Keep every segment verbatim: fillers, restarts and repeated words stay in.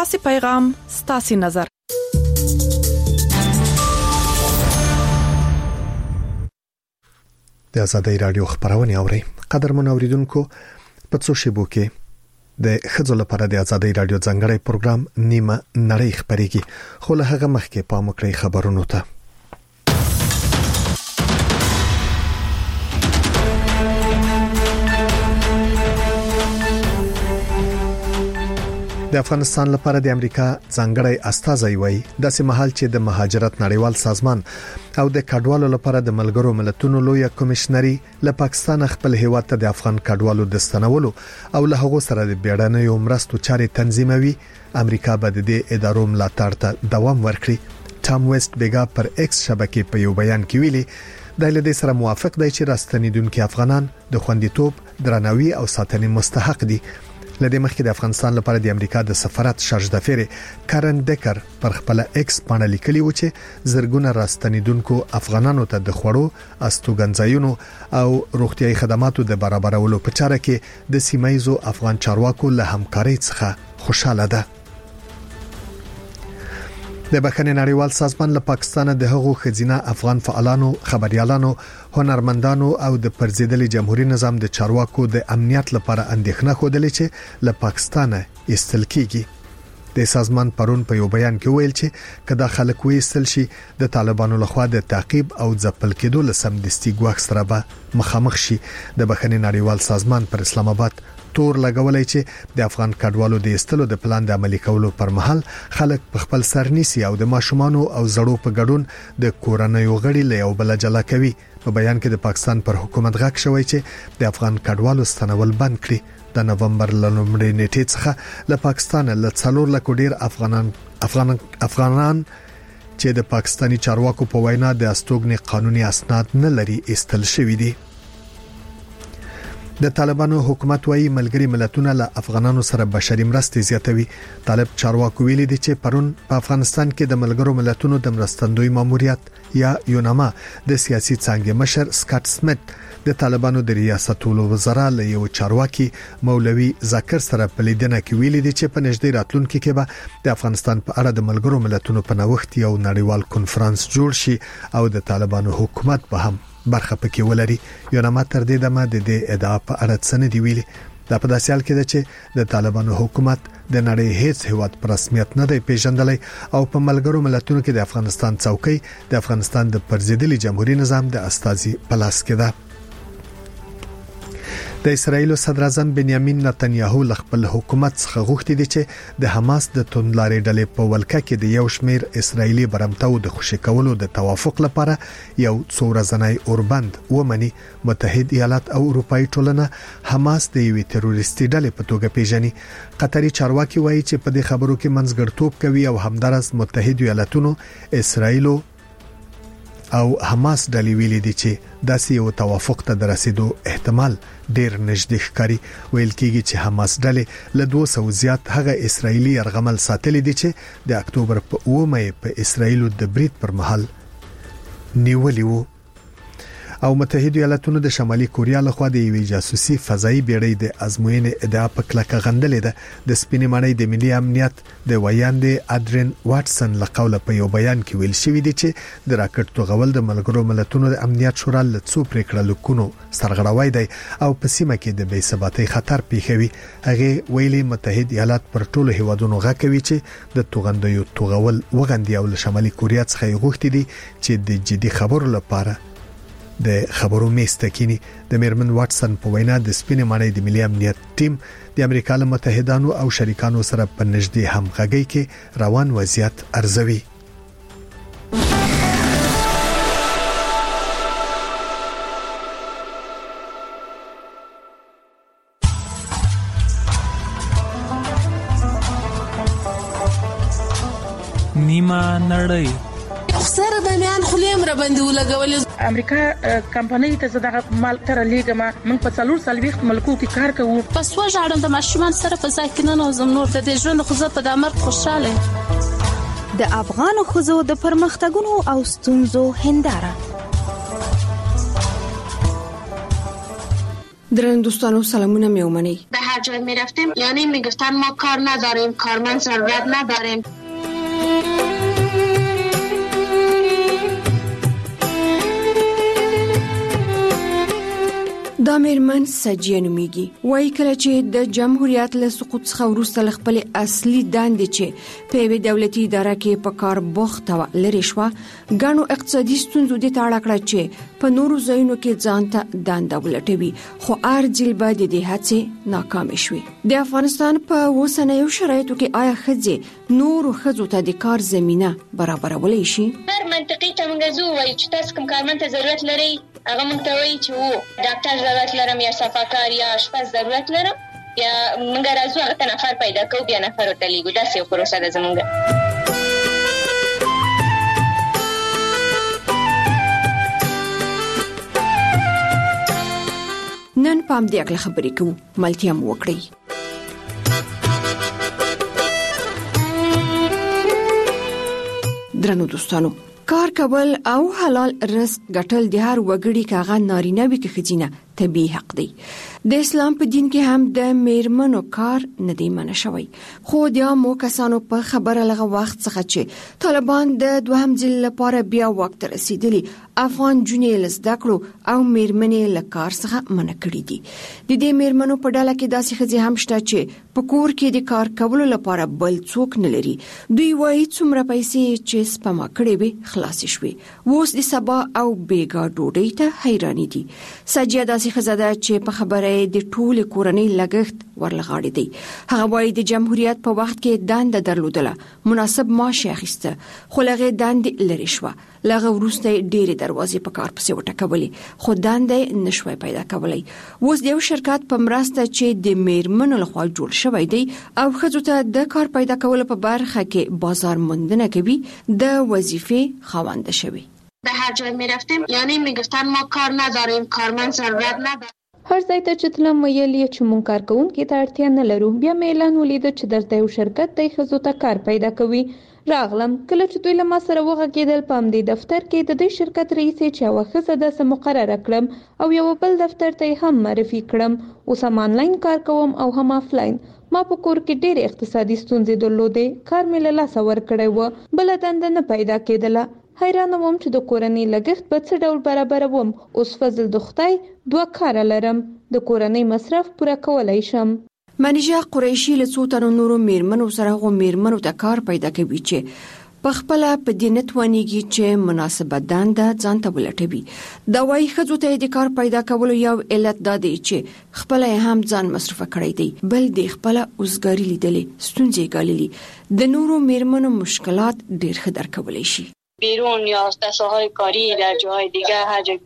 ستاسو پیغام ستاسو نظر. د آزادۍ رادیو خبرونه اوري. قدرمن اوریدونکو په څو شیبو کې د خځو لپاره د آزادۍ رادیو ځانګړی پروګرام نیمه نړۍ خبريږي، خو له هغه مخکې پام وکړئ خبرونو ته. د افغانستان لپاره د امریکا ځانګړی استازی وای د سیمهال چې د مهاجرت نړیوال سازمان او د کډوالو لپاره د ملګرو ملتونو لوی کمشنري له پاکستان خپل هیواد ته د افغان کډوالو د ستنولو او له هغو سره د بیړنیو مرستو چارې تنظیموي. امریکا به د دې ادارو ملاتړ ته دوام ورکړي. ټام ویسټ بیګا پر ایکس شبکې په یو بیان کې ویلي د لدې سره موافق دی چې راستنیدونکو افغانان د خوندیتوب، درناوي او ساتنې مستحق دي. لدې مخکې د افغانستان لپاره د امریکا د سفارت شارج دافیر کارن ډکر پر خپل ایکس باندې لیکلی و چې زرګونه راستنیدونکو افغانانو ته د خوړو، استوګنځایونو او روغتيایي خدماتو د برابرولو په چاره کې د سیمایزو افغان چارواکو له همکارۍ څخه خوشاله ده. د بخښنې نړیوال سازمان له پاکستان د هغو خزینه افغان فعالانو، خبريالانو، هنرمندانو او د پرزیدلي جمهوریت نظام د چارواکو د امنیت لپاره اندېښنه خوده چې له پاکستانه استل کیږي. د سازمان پرون په یو بیان کې ویل چې کله خلک وېستل شي د طالبانو لخوا د تعقیب او ځپل کېدو لسم دستي ګواښ سره به مخامخ شي. د بخښنې نړیوال سازمان پر اسلام آباد تور لګولای چې د افغان کډوالو د استلو د پلان د عملي کولو پر مهال خلک په خپل سرنيسي او د ماشومان او زړو په ګډون د کورنۍ غړي له یو بل جلا کوي. په بیان کې د پاکستان پر حکومت غږ شوی چې د افغان کډوالو ستنول بند کړي. د نومبر لومړۍ نیټې څخه له پاکستان له څلور لک ډیر افغانان افغان افغانان چې د پاکستاني چارواکو په وینا د استوګنې قانوني اسناد نه لري استل شوی دي. د طالبانو حکومت وايي ملګری ملتونه له افغانانو سره بشري مرستې زیاتوي. طالب چارواکو ویلي دي چې پرون په افغانستان کې د ملګرو ملتونو د مرستندوی ماموریت یا یوناما د سیاسي څانګې مشر سکاټ سمیت د طالبانو د ریاست الوزرا له یو چارواکي مولوي ذکر سره په لیدنه کې ویلي دي چې په نږدې راتلونکي کې به د افغانستان په اړه د ملګرو ملتونو په نوښت یو نړیوال کنفرانس جوړ شي او د طالبانو حکومت به هم برخه پکې ولري. یوناما تر دې دمه د دې ادعا په اړه څه نه دی ویلي. دا په داسې حال کې ده چې د طالبانو حکومت د نړۍ هیڅ هیواد پر رسمیت نه دی پیژندلی او په ملګرو ملتونو کې د افغانستان څوکۍ د افغانستان د پرزیدلي جمهوریت نظام د استازي پلاس کې ده. د اسرایل صدر اعظم بنیامین نتنیاهو خپل حکومت څخه غوښتي دي چې د حماس د توندلارې ډلې په ولکه کې د یو شمیر اسرایلی برمتو د خوشی کولو د توافق لپاره یو څو ورځنی اوربند ومني. متحد ایالات او اروپאי ټولنه حماس د یوې تروریستي ډلې په توګه پیژني. قطري چارواکي وایي چې په دې خبرو کې منځګړتوب کوي او همدارس متحد ایالاتونو، اسرایل او حماس ډلې ویلي دي چې داسې یو توافق ته رسیدو احتمال ډیر نږدې ښکاري. ویل کېږي چې حماس ډلې له دوه سوه زیات هغه اسرایلی يرغمل ساتلي دي چې د اکتوبر په اومه په اسرایل د برید پر مهال نیولې وو. او متحد ایالاتونو د شمالي کوریا لخوا د یوې جاسوسي فضایي بیړۍ د ازموینې ادعا په کلکه غندلې ده. د سپینې ماڼۍ د ملي امنیت د ویاندې اډرین واټسن له قوله په یو بیان کې ویل شوی دی چې د راکټ توغول د ملګرو ملتونو د امنیت شورا له څو پریکړه لیکونو سرغړاوی دی او په سیمه کې د بې ثباتۍ خطر پیښوي. هغه ویلي متحد ایالات پر ټولو هیوادونو غږ کوي چې د توغندیو توغول وغندي او له شمالي کوریا څخه غوښتي دي چې د جدي خبرو لپاره د خبرو میستکینی. د میرمن واټسن په وینا د سپینې ماڼۍ د ملي امنیت ټیم د امریکا له متحدانو او شریکانو سره په نږدې همغږۍ کې روان وضعیت ارزوي. نیمه نړۍ سره د میان خلیم را باندې ولګولې. امریکا کمپنۍ ته زداغه مال تر لیګما من په څلور سلويخت ملکو کې کار کوو. پس وژاړم د ماشومان سره په ځای کې نه نوزم نور د دې ژوند خو زه په دامر خوشاله. د افغان خزو د پرمختګونو او ستونزو هنداره درن دوستانو سلامونه میومنی. به هر جای می رفتیم یعنی می گفتن ما کار نداریم، کارمند ضرورت نداریم. دا میرمن سجیه نومیږي. وایي کله چې د جمهوریت له سقوط څخه وروسته خپل اصلي دندې چې په یوه دولتي اداره کې په کار بوخت و لري شو، ګڼو اقتصادي ستونزو د تاړه کړه چې په نورو ځایونو کې ځان ته دنده ولټوي، خو ارجل به د دې هڅې ناکام شوي. د افغانستان په اوسنیو شرایطو کې آیا ښځې نورو ښځو ته د کار زمينه برابرولای شي؟ هر منطقي ته موږ زو وایي چې تاسو کوم کارمند ته ضرورت لري، هغه موږ ته وایي چې وو ډاکټر ضرورت لرم یا صفاکار یا آشپز ضرورت لرم، یا موږ راځو هغه ته نفر پیدا کوو، بیا نفر ورته لیږو. داسې یو پروسه ده زموږ. نن پام دې اکل خبرې کوو، ملتیا مو وکړئ. درنو دوستانو، کار کول او حلال رزق ګټل د هر وګړي کاغه نارینه وي که ښځینه طبیعي حق دی. د اسلام په دین کې هم د میرمنو کار نه دی منع شوی، خو د عامو کسانو په خبره لغه وخت څخه چې طالبان د دوهم ځل لپاره بیا وخت رسیدلی افغان جونې لزده کړو او میرمنې له کار څخه منع کړي دي. د دې میرمنو په ډله کې داسې ښځې هم شته چې په کور کې د کار کولو لپاره بل څوک نه لري. دوی وایي څومره پیسې چې سپما کړې وي خلاصې شوې، اوس د سبا او بیګا ډوډۍ ته حیرانې دي. سجیه داسې ښځه ده چې په خبره د ټول کورنۍ لګښت ورلغاړي دی. هغه وایي د جمهوریت په وخت کې دنده درلودله، مناسب معاش اخیسته، خو لغه دندې لري شو. لغه وروسته ډېرې دروازې په کار پسې وټکولې، خو دندې نشوي پیدا کولای. اوس د یو شرکت په مرسته چې د میرمنو لخوا جوړ شوی دی او ښځو ته د کار پیدا کولو په برخه کې بازار موندنه کوي، د وظیفې خاوند شوی. به هر جای می رفتیم یعنی می گفتن ما کار نداریم، کارمند ضرورت نداریم. هر ځای ته چې تلم ویل یې چې مونږ کار کوونکي ته اړتیا نه لرو. بیا مې اعلان ولیده چې دلته یو شرکت دی ښځو ته کار پیدا کوي. راغلم، کله چې دوی له ما سره وغږېدل په همدې دفتر کې د دې شرکت رئیسې چې یوه ښځه داسې مقرره کړم او یو بل دفتر ته هم معرفي کړم. اوس هم آنلاین کار کوم او هم آفلاین. ما په کور کې ډېرې اقتصادي ستونزې درلودې، کار مې له لاسه ورکړی و، بله دنده نه پیدا کېدله. حیرانه وم چې د کورنۍ لګښت به څه ډول برابروم. اوس فضل د خدای دوه کاره لرم، د کورنۍ مصرف پوره کولی شم. منیجه قریشي له څو تنو نورو میرمنو سره غو میرمنو ته کار پیدا کوي چې په خپل په دې نتوانیږي چې مناسبه دنده ځان ته ولټوي. دا وايي ښځو ته د کار پیدا کولو یو علت دا دی چې خپل هم ځان مصرفه کړی دی، بل د خپل اوسګاری لیدلې ستونزې ګاللې. د نورو میرمنو مشکلات ډېر ښه درک کولای شي. بیرون یا دسته‌های کاری در جاهای دیگه هر جا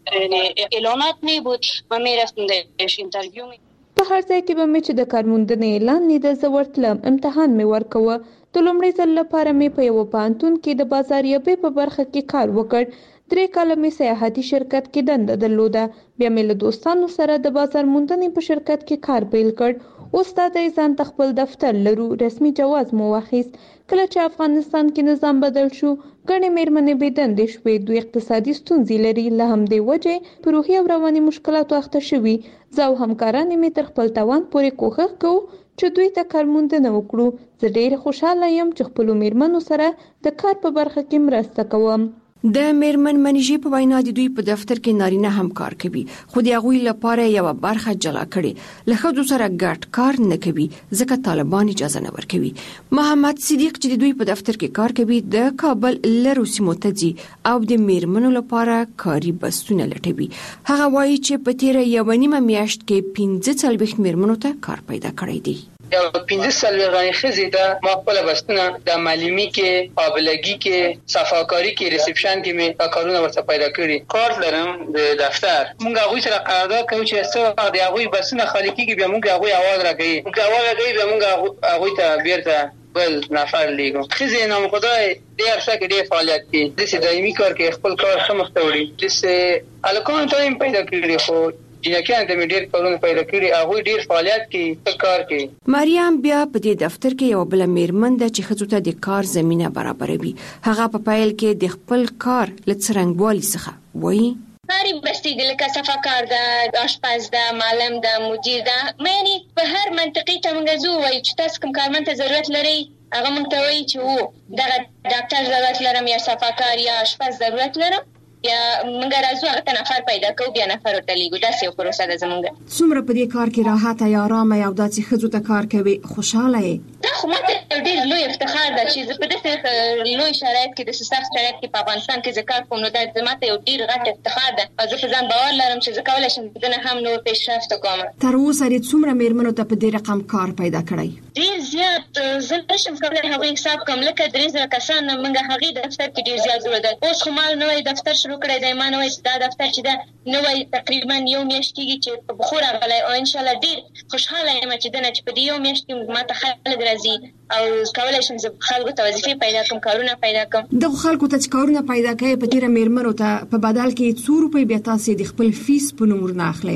که اعلانات نبود ما میرفتیم درش اینترویو می په هر ځای کې به مې چې د کارموندنې اعلان نیده زه ورتلم، امتحان مې ورکوه. د لومړي ځل لپاره مې په یوه پوهنتون کې د بازاریابۍ په برخه کې کار وکړ. درې کاله مې سیاحتي شرکت کې دنده درلوده. بیا مې له دوستانو سره د بازار موندنې په شرکت کې کار پیل کړ. اوس دا د ځان ته خپل دفتر لرو، رسمي جواز مو واخیست. کله چې افغانستان کې نظام بدل شو، ګڼې میرمنې بې دندې شوې. دوی اقتصادي ستونزې لري، له همدې وجې په روحي او رواني مشکلاتو اخته شوي. زه او همکارانې مې تر خپل توان پورې کوښښ کوو چې دوی ته کارموندنه وکړو. زه ډېره خوشحاله یم چې خپلو میرمنو سره د کار په برخه کې مرسته کوم. د میرمن منیجي په وینا د دوی په دفتر کې نارینه هم کار کوي، خو د هغوی لپاره یو برخه جلا کړي، له ښځو سره ګډ کار نه کوي ځکه طالبان اجازه نه ورکوي. محمد صدیق چې د دوی په دفتر کې کار کوي د کابل لرو سیمو ته ځي او د میرمنو لپاره کاري بستونه لټوي. هغه وایي چې په تیره یوه نیمه میاشت کې پنځه څلوېښت میرمنو ته کار پیدا کړی دی. یو پنځه څلوېښت ښځې ته ما خپل بستونه د معلمي کې، قابلګي کې، صفاکاري کې، ریسپشن کې مې کارونه ورته پیدا کړي. کار لرم د دفتر. موږ هغوی سره قرارداد کوو چې څه وخت د هغوی بستونه خالي کېږي بیا موږ هغوی اواز راکوي. موږ اواز راکوي بیا موږ هغوی ته بیرته بل نفر لیږو. ښځې نامخدای دې عرصه کې ډېر فعالیت کوي، داسې دایمي کار کوي، خپل کار ښه مخ ته وړي. داسې هلکانو ته یې پیدا کړي، خو جنکیانو ته مې ډېر کارونه پیدا کړي، هغوی ډېر فعالیت کوي، ښه کار کوي. مریم بیا په دې دفتر کې یو بله میرمن ده چې ښځو ته د کار زمینه برابروي. هغه په پیل کې د خپل کار له څرنګوالي څخه وایي کاری بستي دي لکه صفاکار ده، آشپز ده، معلم ده، مدیر ده. معنی په هر منطقې ته موږ زو وایو چې تاسو کوم کارمند ته ضرورت لري، هغه موږ ته وایي چې وو دغه ډاکټر ضرورت لرم یا صفاکار یا آشپز ضرورت لرم، یا موږ راځو هغه ته نفر پیدا کوو، بیا نفر ورته لیږو. داسې یو پروسه ده زموږ. څومره په دې کار کې راحته یا آرامه یا داسې ښځو ته کار کوي خوشحاله یې؟ دا خو ماته ډېر لوی افتخار ده چې زه په داسې لوی شرایط کې، داسې سخت شرایط کې په افغانستان کې زه کار کوم، نو دا ماته یو ډېر غټ افتخار ده او زه په ځان باور لرم چې زه کولی شم دنه هم نور پیشرفت وکړم. تر اوسه دې څومره مېرمنو ته په دې رقم کار پیدا کړی؟ ډېر زیات. زه نشم کولی هغوی حساب کړم، لکه درې زره کسان موږ هغې دفتر کې ډېر زیات جوړېدل. اوس خو ما نوی دفتر شروع کړی دی، ما نوی دا دفتر چې ده نوی تقریبا یو میاشت کېږي چې په بخو راغلی او انشاءالله ډېر خوشحاله یم چې دنه چې په دې یو میاشت کې ما ته خلک راځي او کولی شم زه خلکو ته وظیفې پیدا کړم، کارونه پیدا کړم. دغو خلکو ته چې کارونه پیدا کوي په تېره مېرمنو ته په بدل کې څو روپۍ بیا تاسې د خپل فیس په نوم ورنه اخلئ؟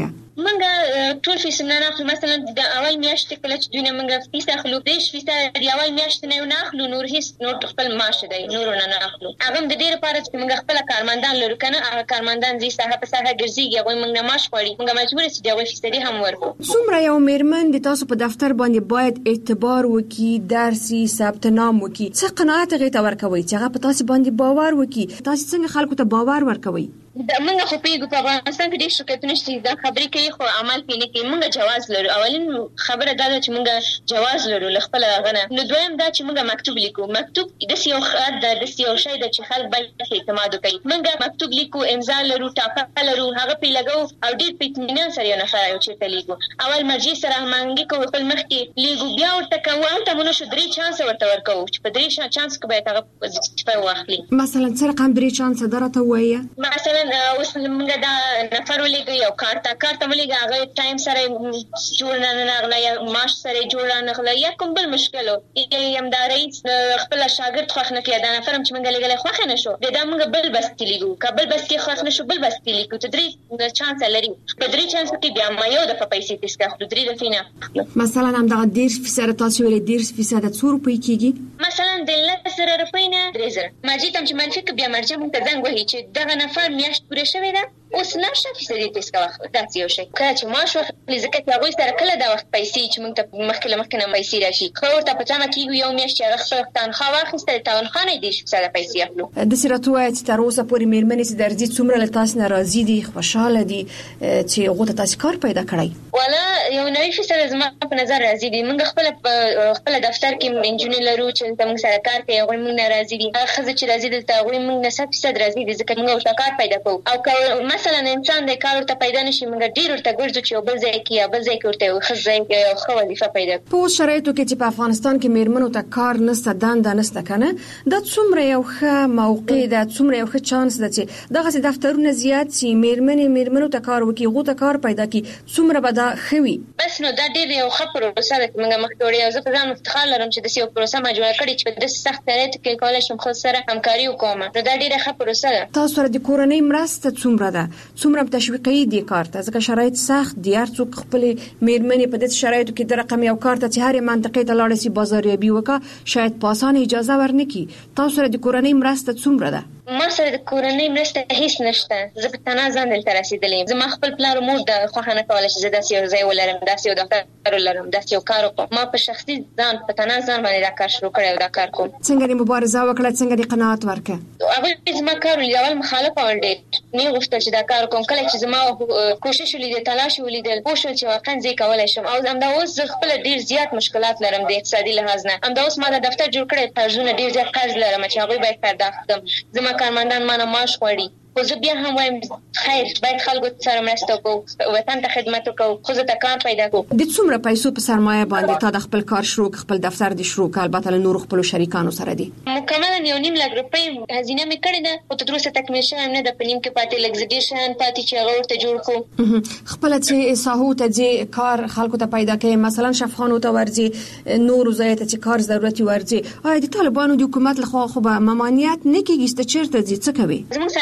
منګه ټول فیس نه اخلو. مثلا د اول میاشت کله چې دوی نه منګه فیس اخلو، دیش فیس د اول میاشت نه نه اخلو، نور هیڅ نور خپل معاش دی نور نه نه اخلو. هغه د ډېر لپاره چې منګه خپل کارمندان لرو کنه، هغه کارمندان زی ساحه په ساحه ګرځي، هغه منګه معاش غواړي، منګه مجبور یې چې د فیصدي هم ورکو. څومره یو مېرمن د تاسو په دفتر باندې باید اعتبار وکي، درسي ثبت نام وکي، څه قناعت غي ته ورکوي چې هغه په تاسو باندې باور وکي؟ تاسو څنګه خلکو ته باور ورکوي؟ د منګه خو پیګو په افغانستان کې ډېر شرکتونه شته دا خبرې کوي خو عمل پې نه کوي. منګه جواز لرو. اولین خبره دا ده چې منګه جواز لرو له خپل غنه. نو دویم دا چې منګه مکتوب لیکو. مکتوب د یو خاط د د یو شی د چې خلک باید اعتماد وکړي. منګه مکتوب لیکو، امضا لرو، ټاپه لرو، هغه پې لګو او ډېر په اطمینان سره یو نفر یو چیرته لیکو. اول مرجع سره هماهنګي کوو، خپل مخکې لیکو، بیا ورته کوو هلته مونږ شو درې چانس ورته ورکوو چې په درې چانس کې باید هغه وظیفه واخلي. مثلا څه رقم درې چانس درته وایي؟ مثلا اوس موږ دا نفر ولېږو یو کار ته کار ته ولېږه، هغه ټایم سره جوړ نه نغله یا معاش سره جوړ نه نغله یا کوم بل مشکل و یم دا رئیس خپل شاګرد خوښ نه کړي، دا نفر چې موږ لېږلی خوښ نه شو، دا موږ بل بستي لیږو، که بل بستي خوښ نه شو بل بستي لیکو. ته درې چانس لري، په درې چانس کې بیا ما یو دفعه پیسې تېسته اخلو، درې دفعې نه اخلو. مثلا همدغه دېرش فیصده تاسو ویلې دېرش فیصده څو روپۍ کېږي؟ مثلا د لس زره روپۍ نه درې زره. مرجع ته چې منفي که بیا مرجع موږ ته زنګ وهي چې دغه نفر میاشت پوره شوې ده، اوس نشه فیصدي تېس کوه. داسې یو شی کله چې معاش واخلي، ځکه چې هغوی سره کله دا وخت پیسې چې موږ ته مخکې له مخکې نه پیسې راشي، ښه ورته په تمه کېږو یو میاشت چې هغه خپله تنخوا واخیسته، د تنخوا نه یې دېرش فیصده پیسې اخلو. داسې راته ووایه چې تر اوسه پورې مېرمنې چې درځي څومره له تاسو نه راضي دي، خوشحاله دي چې هغو ته تاسې کار پیدا کړی؟ والا یو نوي فیصده زما په نظر راضي دي. موږ خپله خپله دفتر کې نجونې لرو چې دلته موږ سره کار کوي، هغوی موږ نه راضي دي. هغه ښځې چې راضي دلته هغوی موږ نه سل فیصد راضي دي، ځکه موږ ورته کار پیدا کوو. او که مثلا انسان د کار ورته پیدا نشي، موږ ډېر ورته ګرځو چې یو بل ځای کې یا بل ځای کې ورته یو ښه ځای کې یو ښه وظیفه پیدا کړو. په اوس شرایطو کې چې په افغانستان کې مېرمنو ته کار نشته، دنده نشته کنه، دا څومره یو ښه موقع ده، څومره یو ښه چانس ده چې دغسې دفترونه زیات سي، مېرمنې مېرمنو ته کار وکړي، هغو ته کار پیدا کړي، څومره به دا ښه وي؟ بس نو دا ډېر یو ښه پروسه ده چې موږ مخکې وړې او زه په ځان افتخار لرم چې داسې یو پروسه ما جوړه کړې چې په داسې سخت شرایطو کې کولی شم ښځو سره همکاري وکړم. نو دا ډېره ښه پروسه ده. تاسو سره د کورنۍ مرسته څومره ده؟ څومره تشویقي دي کار ته؟ ځکه شرایط سخت دي، هر څوک خپلې مېرمنې په داسې شرایطو کې د رقم یو کار ته چې هرې منطقې ته لاړه سي بازاریابي وکړه، شاید په اسانه اجازه ورنکړي. تاسو سره د کورنۍ مرسته څومره ده؟ ما سره د کورنۍ مرسته هیڅ نشته. زه په تنها ځان دلته رسېدلې یم. زما خپل پلار او مور د خوښه نه کوله چې زه داسې یو ځای ولرم، داسې یو دفتر ولرم، داسې یو کار وکړم. ما په شخصي ځان په تنها ځان باندې دا کار شروع کړی او دا کار کوم. څنګه دې مبارزه وکړه؟ څنګه دې قناعت ورکړه؟ هغوی زما کار ولید، اول مخالف ول ډېر نه غوښتل چې دا کار کوم. کله چې زما کوشش ولید، تلاش ولیدل، پوه شول چې واقعا زه کولی شم. او همدا اوس زه خپله ډېر زیات مشکلات لرم د اقتصادي لحاظ نه. همدا اوس ما دا دفتر جوړ کړی، قرضونه ډېر زیات قرض لرم چې هغوی باید پرداخت کړم. زما کارمندان ما نه معاش غواړي، خو زه بیا هم وایم خیر باید خلکو سره مرسته وکړو، وطن ته خدمت وکړو، ښځو ته کار پیدا کړو. د څومره پیسو په سرمایه باندې تا د خپل کار شروع خپل دفتر د شروع کړ؟ البته له نورو خپلو شریکانو سره دي. مکملا یو نیم لک روپۍ هزینه مې کړې ده، خو تر اوسه تکمیل شوی نه ده. په نیم کې پاتې لږ څه ډېر شیان پاتې چې هغه ورته جوړ کړو. خپله چې ساحو ته ځې کار خلکو ته پیدا کوي، مثلا شفخانو ته ورځې، نورو ځایو ته چې کار ضرورت ورځي، آیا د طالبانو د حکومت لخوا خو به ممانعت نه کېږي چې چېرته ځې؟ څه کوي؟ زموږ سره کارتونه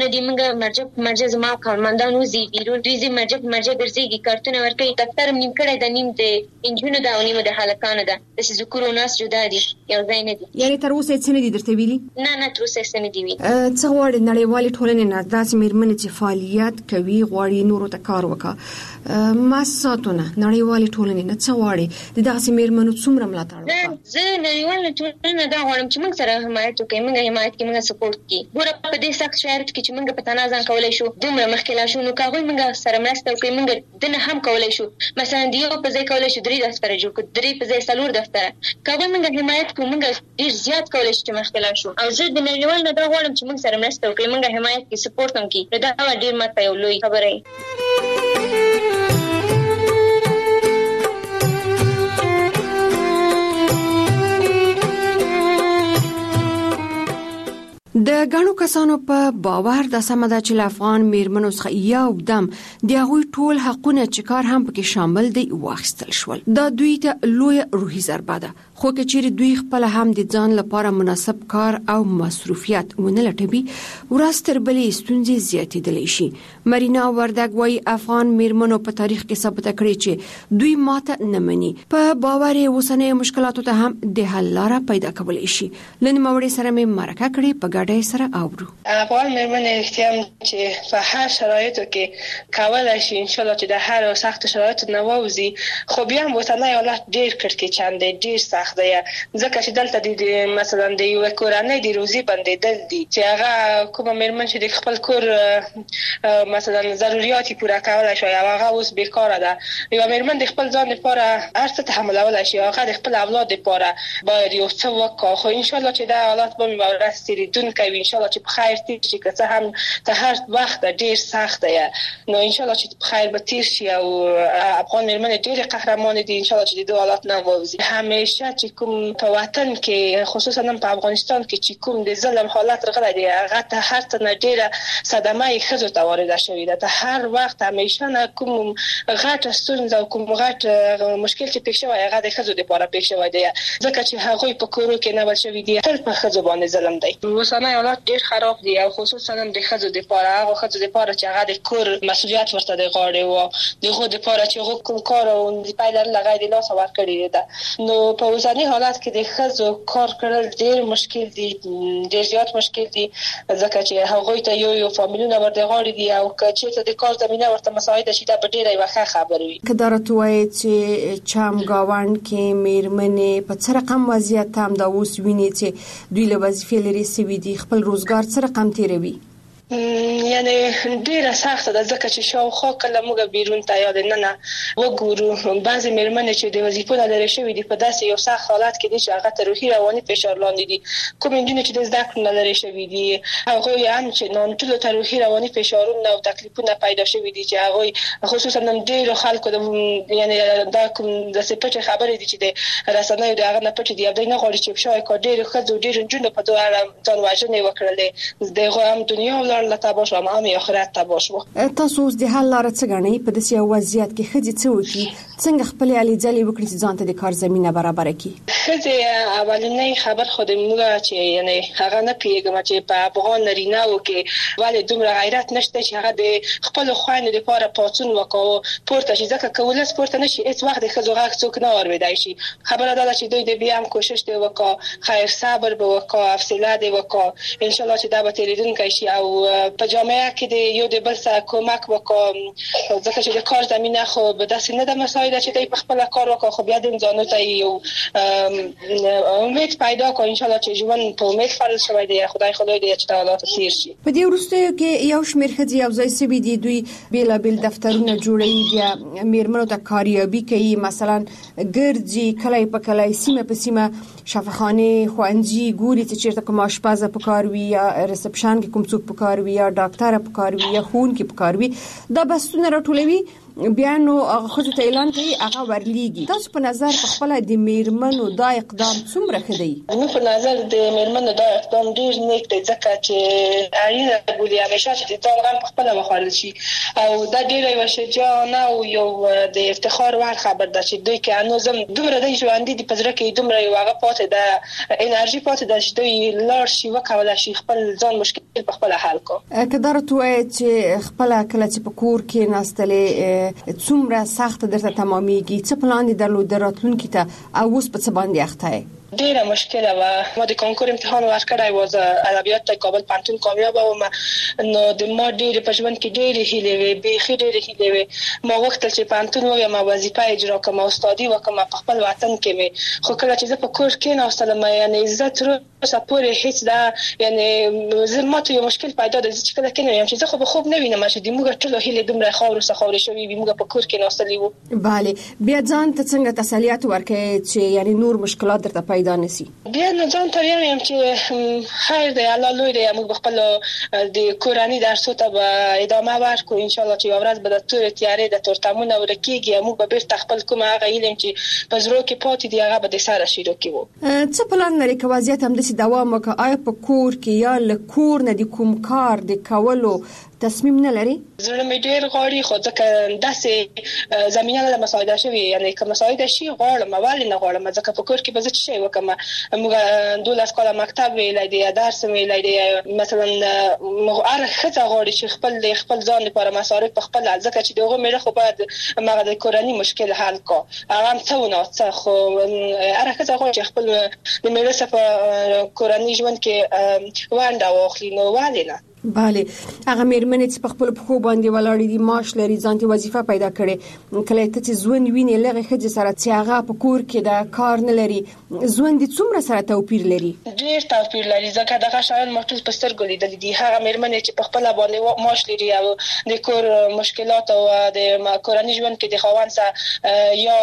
نه دی موږ مرجع مرجع زما کارمندان وزي بیرون دوی زی مرجع مرجع ګرځيږي کارتونه ورکوي دفتر نیم کړی د نیم د انجونو دا ونیم د هلکانو ده د ذکر او ناس جدا دي یو ځای نه دي یعنی تر اوسه څه نه دي درته ویلي نه نه تر اوسه څه نه دي ویلي څه غواړي نړیوالې ټولنې نه داسې میرمنې چې فعالیت کوي غواړي نورو ته کار وکړي مؤسساتونه نړیوالې ټولنې نه څه غواړي د داسې میرمنو څومره ملاتړ وکړي زه نړیوالې ټولنې دا غواړم چې موږ سره حمایت وکړي موږ حمایت کې موږ سپورټ کې ګوره په دې سخت شرایط کې چې موږ په تنازع کولای شو دومره مخکې لا شو نو کاغوی موږ سره مرسته وکړي موږ دنه هم کولای شو مثلا دیو په ځای کولای شو درې دفتر جوړ کړو درې په ځای څلور دفتر کاغوی موږ حمایت کوو موږ ډیر زیات کولای شو چې مخکې لا شو او زه د نړیوال نه دا غواړم چې موږ سره مرسته وکړي موږ حمایت کې سپورټ هم کې دا ډیر ماته یو لوی خبره د غنو کسانو په باور د سمدا چې افغان میرمنو څخه یو دم د هغوی ټول حقونه چې کار هم پکې شامل دي واخیستل شول دا دوی ته لوی روحي ضربه ده خو کچېر دوی خپل هم د ځان لپاره مناسب کار او مصروفیت ونه لټوي ورستر بلې ستونزې زیاتېدلی شي مرینا وردګ وايي افغان میرمنو په تاریخ کې ثابت کړی چې دوی ماته نه مني په باور اوسنۍ مشکلاتو ته هم د حل لاره پیدا کولای شي لن موړې سره مې مرکه کړې په ګډه سره اورو افغان میرمنې احتیام چې په هر شرایطو کې کولای شي ان شاء الله چې د هر سخت شرایطو نه ووزي خو بیا هم وطني حالت ډیر کړکې چاند ډیر سخت دی ځکه چې دلته د مثلا د یو کورنۍ د روزي بندیدل دي چې هغه کومه میرمن چې د خپل کور مثلا ضرورت پوره کولای شي او هغه اوس بیکاره ده یو میرمن د خپل ځان لپاره هر څه تحملولای شي هغه د خپل اولاد لپاره باید یو څه وکړي خو ان شاء الله چې دا حالت به ورستېږي کوي ان شاء الله چې په خیر تیر شي که څه هم ته هر وخت ډیر سخت دی نو ان شاء الله چې په خیر به تیر شي او افغان میرمنې ډیر قهرمان دي ان شاء الله چې د حالات نه ووزي همیشه چې کوم په وطن کې خصوصا په افغانستان کې چې کوم د ظلم حالت راغلی دی هغه ته هر څه نه ډیره صدمه یې ښځو ته وارده شوې ده ته هر وخت همیشه نه کوم غټ ستونزه او کوم غټ مشکل چې پیښ شوی هغه د ښځو لپاره پیښ شوی دی ځکه چې هغوی په کورو کې نه بل شوي دي تل په ښځو باندې ظلم دی اوسنی حالات ډیر خراب دي او خصوصا د ښځو لپاره هغه ښځو لپاره چې هغه د کور مسؤلیت ورته د غاړې و دغه لپاره چې هغه کوم کار او د پایلر لغای د لاس ور کړی ده نو په اوسنی حالت کې د ښځو کار کول ډیر مشکل دي ډیر زیات مشکل دي ځکه چې هغه ته یو یو فامیلونه ورته غاړې دي او چې د کار زمينه ورته مساعده شي دا ډیره یو ښه خبره وي کدارت وایي چې چمګاوند کې میرمنې په څه رقم وضعیت هم دا اوس ویني چې دوی له وظیفې لري سوي دي خپل روزګار سره کم تیروي یعنی ډیره سخته ده ځکه چې شاوخوا کله موږ بیرون ته یاد نه نه وګورو بعضی میرمنې چې د وظیفو لري شوی دي په داسې یو سخت حالت کې دي چې هغه ته روحي رواني فشار لاندې دي کوم انجونې چې د زده کړو لري شوی دي هغه هم چې نن ټول ته روحي رواني فشارونه او تکلیفونه پیدا شوی دي چې هغه خصوصا نن ډیرو خلکو د یعنی دا کوم د سپټ خبرې دي چې د رسنیو د هغه نه پټ دي د نه غوړي چې شای کا ډیر خځو ډیر جون په دوه ځان واجنې وکړلې دغه هم دنیا ولر تباش و هم آخرت تباش و تاسو اوس د حل لاره څه غنئ په داسې وضعیت کې خځې څه وکړي څنګه خپل علي ځلې وکړي چې ځان ته د کار زمينه برابر کړي خځې اولنې خبر خود موږ چې یعنی هغه نه پیګم چې په افغان نرینه و کې ولی دومره غیرت نشته چې هغه د خپل خويندو لپاره پاتون وکاو پورته چې ځکه کول سپورت نه شي هیڅ وخت خځو غاښ څوک نه اوریدای شي خبره ده چې دوی د بیا هم کوشش دی وکا خیر صبر به وکا حوصله دی وکا ان شاء الله چې دا به تریدونکي شي او په جامعه کې د یو د بل سره کومک وکړم ځکه چې د کار زمينه خو به داسې نه د مساعده چې دوی په خپل کار وکړي خو بیا د ځانو ته یو امید پیدا کړي ان شاء الله چې ژوند په امید فرض شوی دی خدای خدای دې چې حالات تیر شي په دې وروسته کې یو شمېر خځې یو ځای سوي دي دوی بیل بیل دفترونه جوړوي بیا میرمنو ته کاریابي کوي مثلا ګرځي کله په کله سیمه په سیمه شفاخانه خوانجی ګوري چې چیرته کوم آشپزه پکاروي یا ریسپشن کې کوم څوک پکاروي یا ډاکټر پکاروي یا خون کې پکاروي دا بسونه راټولوي بیا نو خو ته اعلان کوي هغه ورليږي. تاسو په نظر په خپل د میرمنو دا اقدام څومره ښه دی؟ نو په نظر د میرمنو دا اقدام ډیر نیک دی ځکه چې اړینه بولي همیشه چې د ځان په خپل مخالل شي او دا ډیر یو شجاعانه او یو د افتخار وړ خبر ده چې دوی کې انو زم دومره د ژوند دي په ځکه کې دومره یو هغه پاتې ده انرژي پاتې ده چې دوی لار شي وکولای شي خپل ځان مشکل په خپل حل کو. کله راته چې خپل کله چې په کور کې ناستلې څومره سخت درته تمامېږي څه پلان دي درلود راتلونکي ته او اوس په څه باندې اخته ډیره مشکله و. ما د کانکور امتحان ورکړای و زه ادبیات ته کابل پانتون کامیاب وم نو د ما ډیره په ژوند کې ډیره هیلې وې به خې ډیره هیلې وې ما وخت چې پانتون وم ما وظیفه اجرا کوم او استادي وکم په خپل وطن کې مې خو کله چې زه په کور کې ناستلم یعنی عزت رو سپورې هیڅ دا یعنی زه ما ته یو مشکل پیدا ده چې کله کې نیم چې زه خو خوب نه وینم چې د موږ ټول هیلې دومره خاور سره خاور شوی وي موږ په کور کې ناستلی وو. bale بیا ځان ته څنګه تسلیت ورکړي چې یعنی نور مشکلات درته پیدا نشي؟ بیا نه ځان ته یم چې خیر دی الله لوی دی موږ خپل د کورانی درسو ته به ادامه ورکو ان شاء الله چې ورځ به د تور تیارې د تورتمونه ورکیږي موږ به بیرته خپل کومه هغه علم چې په زړه کې پاتې دی هغه به د سره شروع کیو. څه پلان لري که وضعیت هم د دوام وکړي آیا په کور کې یا له کور نه د کوم کار د کولو تصمیم نه لري؟ زړه مې ډیر غواړي خو ځکه داسې زمينه له مساعده شوی یعنی که مساعده شي غواړم ولې نه غواړم ځکه په کور کې به څه شي وکم موږ دولس کاله مکتب ویلای دی درس ویلای دی مثلا موږ هر خزه غواړي چې خپل خپل ځان لپاره مصارف په خپل ځکه چې دغه مېره خو باید مغه د کورنۍ مشکل حل کو هغه څه نه څه خو هر خزه غواړي چې خپل د مېره په کورنۍ ژوند کې وانډه واخلي نو ولې نه. bale هغه میرمنې چې په خپل پخو باندې ولاړې دي معاش لري ځان ته وظیفه پیدا کړي کله ته چې ژوند ویني لغه خځه سره چې هغه په کور کې دا کار نه لري ژوند څومره سره توپیر لري؟ ډیر توپیر لري ځکه دغه شایان مټوس په سترګو لیدل دي هغه میرمنې چې په خپل باندې معاش لري او د کور مشکلات او د کورنۍ ژوند کې د خاوند سره یا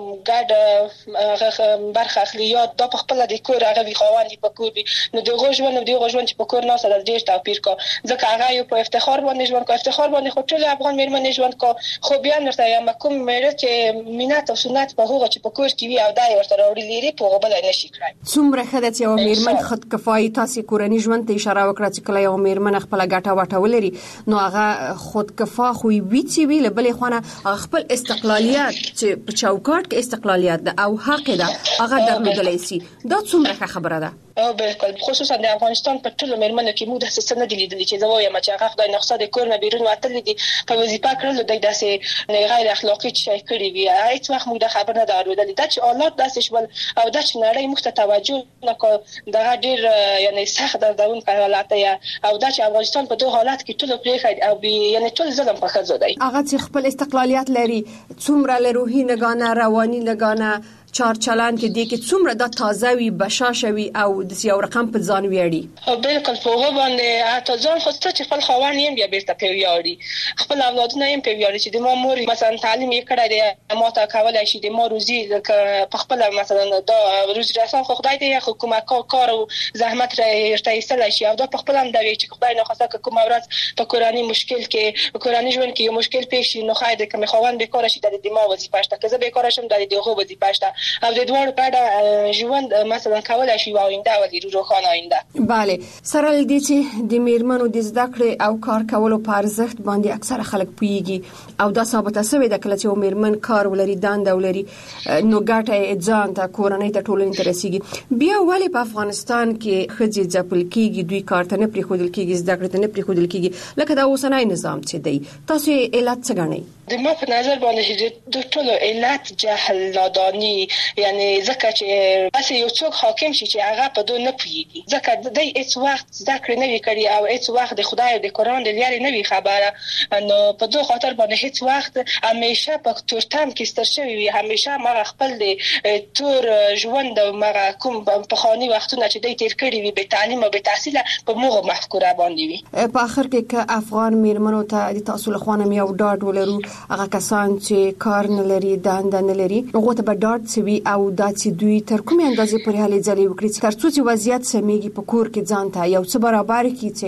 ګډ برخه اخلي یا د په خپل د کور هغه وی خاوند په کور وي نو دغه ژوند دغه ژوند چې په کور نه سره ډیر توپیر کو ځکه هغه یو په افتخار باندې ژوند کو افتخار باندې خو ټول افغان میرمنې ژوند کو خو بیا نرته یم کوم مېره چې مینات او سنت په هغه چې په کور کې وي او دای ورته راوړي لري په هغه بل نه شي کړای. څومره خدای یو میرمن خود کفایي تاسو کورنۍ ژوند ته اشاره وکړه چې کله یو میرمن خپل ګټه وټه ولري نو هغه خود کفا خو وی چې وی له بلې خونه خپل استقلالیت چې په چوکاټ کې استقلالیت ده او حق ده هغه درلودلی شي دا څومره خبره ده؟ او بالکل خصوصا د افغانستان په ټولو میرمنو کې موږ د څه نه لیدلې چې زه وایم چې هغه خدای نقصه د کور نه بیرون وتل دي په وظیفه کړل د داسې غیر اخلاقی شي کړی وي هیڅ وخت موږ د خبر نه درلودل دا چې اولاد داسې شول او دا چې نړۍ موږ ته توجه نه کوي دا ډیر یعنی سخت دردون حالت یا او دا چې افغانستان په دوه حالت کې ټول پرې او یعنی ټول ظلم په خځو دی هغه چې خپل استقلالیت لري څومره له روحي نگانه رواني نگانه چار چلان کې دي کې څومره د تازه وي بشاشوي او د یو رقم په ځان ویاړي او بالکل په هغه باندې اته ځان خو چې خپل خوان یې بیا بیرته په ویاړي خپل اولادونه یې په ویاړي چې د ما مور مثلا تعلیم یې کړی دی ما ته کولای شي د ما روزي په خپل مثلا دا روزي رسان خو خدای دې حکومت کار او زحمت راځي ایستل شي او دا په خپل هم دا وی چې خدای نه خواسته کوم ورځ په کورانی مشکل کې کورانی ژوند کې یو مشکل پیښ شي نو خای دې کوم خوان به کار شي د ما وظیفه شته که زه به کار شم د دغه وظیفه شته او د دوه ګډه ژوند مثلا کولای شي واینده ولې روخانه آینده. bale سره لدی چې د میرمنو د زده کړې او کار کولو په ارزښت باندې اکثره خلک پوهیږي او دا ثابته شوی د کله چې میرمن کار ولري دانده ولري نو ګټه ځان ته کورنۍ ته ټولنې ته رسیږي بیا ولې په افغانستان کې خځې ځپل کیږي دوی کار ته نه پرې خودل کیږي زده کړې ته نه پرې خودل کیږي لکه دا اوسنۍ نظام چې دی تاسو علت څه ګڼئ؟ د ما په نظر باندې د ټولو علت جهل نادانی یعنی ځکه چې بس یو څوک حاکم شي چې هغه په دوه نه پوهیږي ځکه د هیڅ وخت ذکر نه وی کړی او هیڅ وخت د خدای او د قران د لارې نه وی خبره نو په دوه خاطر باندې هیڅ وخت همیشه په تورتم کې ستر شوی وي همیشه ما خپل د تور ژوند او ما کوم په خاني وختونه چې د تیر کړی وي به تعلیم او به تحصیل په موږ محکوره باندې وي په اخر کې ک افغان میرمنو ته د تاسو له خوانه یو ډاډ ولرو هغه کسان چې کار نه لري دانده نه لري هغه ته به ډاډ سوي او دا چې دوی تر کومې اندازې پورې هلې ځلې وکړي تر څو چې وضعیت سمېږي په کور کې ځان ته یو څه برابر کړي چې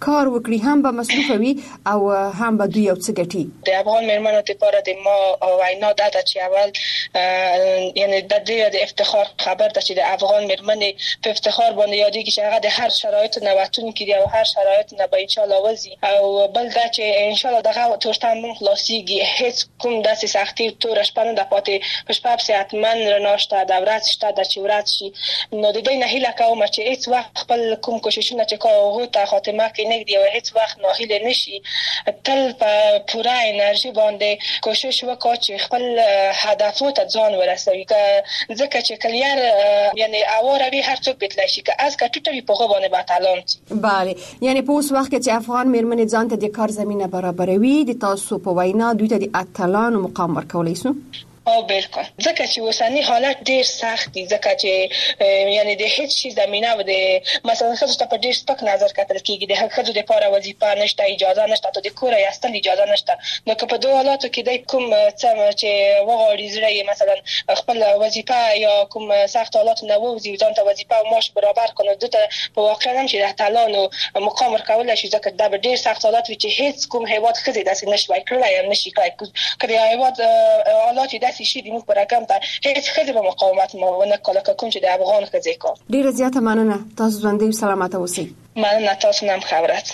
کار وکړي هم به مصروف وي او هم به دوی یو څه ګټي. د افغان مېرمنو لپاره د ما وینا ده چې اول یعنی د دې د افتخار خبر ده چې د افغان مېرمنې په افتخار باندې یادېږي چې هغه د هر شرایط نه وتون کړي او هر شرایط نه به ان شاء الله وځي او بل دا چې ان شاء الله دغه تورتم خلاصيږي هیڅ کوم داسې سختي تور شپه نه د پاتې په شپه صحتمن رناشته د ورځ شته د چې ورځ شي نو د دې نه هیله کوم چې هیڅ وخت خپل کوم کوششونه چې کوو ته خاتمه کې نه دی او هیڅ وخت ناهیله نشي تل په پوره انرژي باندې کوشش وکړي چې خپل هدفو ته ځان ورسوي ځکه چې کلیر یعنی اوروي هر څوک بتلای شي که از کټوټوي په غو باندې باتالون bale یعنی په اوس وخت کې چې افغان مېرمنې ځان ته د کار زمينه برابروي د تاسو په وینا دوی ته د اتلانو مقام ورکولای شو. او بالکل ځکه چې اوسنی حالت ډیر سخت دي ځکه چې یعنی د هیڅ شي زمينه و د مثلا خصوصا ته په ډیر سپک نظر کتل کیږي د حقوقو لپاره وظیفه نشته اجازه نشته ته د کور یاستل اجازه نشته نو که په دوه حالاتو کې د کوم څه چې وغوړي زړه مثلا خپل وظیفه یا کوم سخت حالات نه ووزي ځان ته وظیفه او معاش برابر کنه دته په واقع هم چې د تعلانو مقام ورکول شي ځکه دا به ډیر سخت حالات وي چې هیڅ کوم هیواد خزي داسې نشوي کړای هم نشي کړای کړي هیواد حالات شي د موږ پر رقم ته هیڅ خزي به مقاومت ما ونه کول کوم چې د افغان خزي کو. ډیره زیاته مننه تاسو ژوندۍ سلامت اوسئ. مننه تاسو نام خبرت.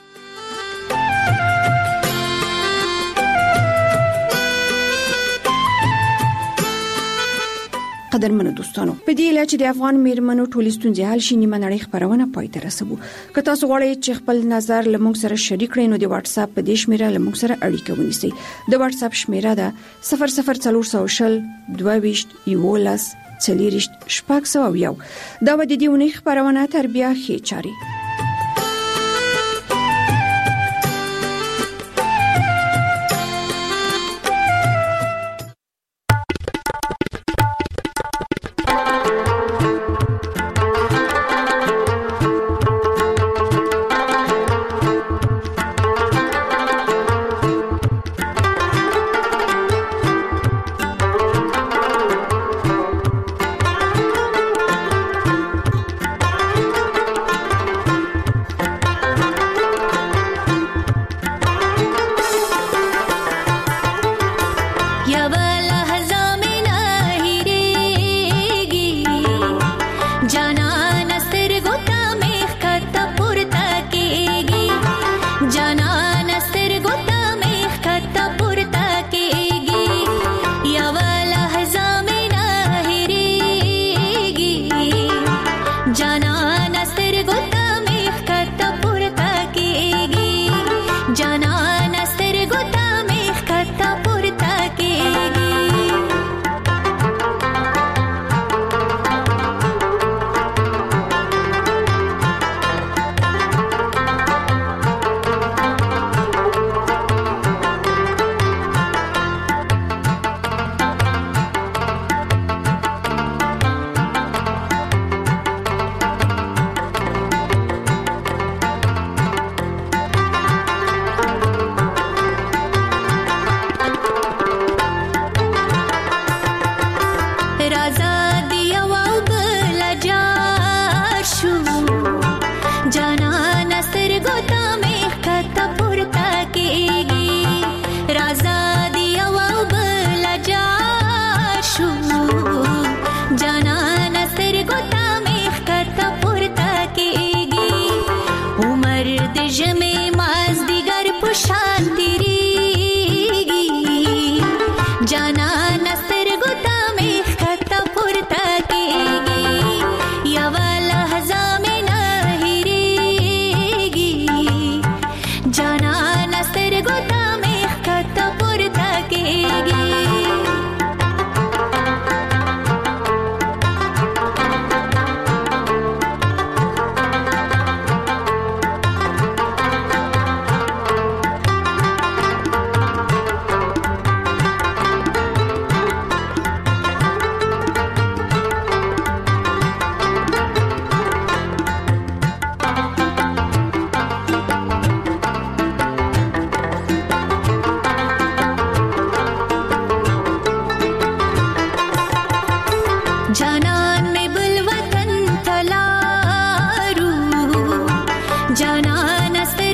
قدرمنو دوستانو په دې لاره چې د افغان میرمنو ټولې ستونزې حل شي نیمه نړۍ خبرونه پای ته رسوو. که تاسو غواړئ چې خپل نظر لمونږ سره شریک کړئ نو د واتس اپ په دې شمیره لمونږ سره اړیکه ونیسئ. د واتس اپ شمیره ده صفر صفر څلور شل دوه ویشت یولس څلوریشت شپږ سوه یو. دا به د دې ونې خبرونه تر بیا ښې چاري. जाना नस्ते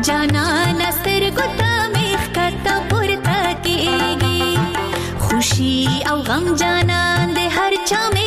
जाना नस्तर गुता मेख कता पुरता केगी खुशी औ गम जाना दे हर चा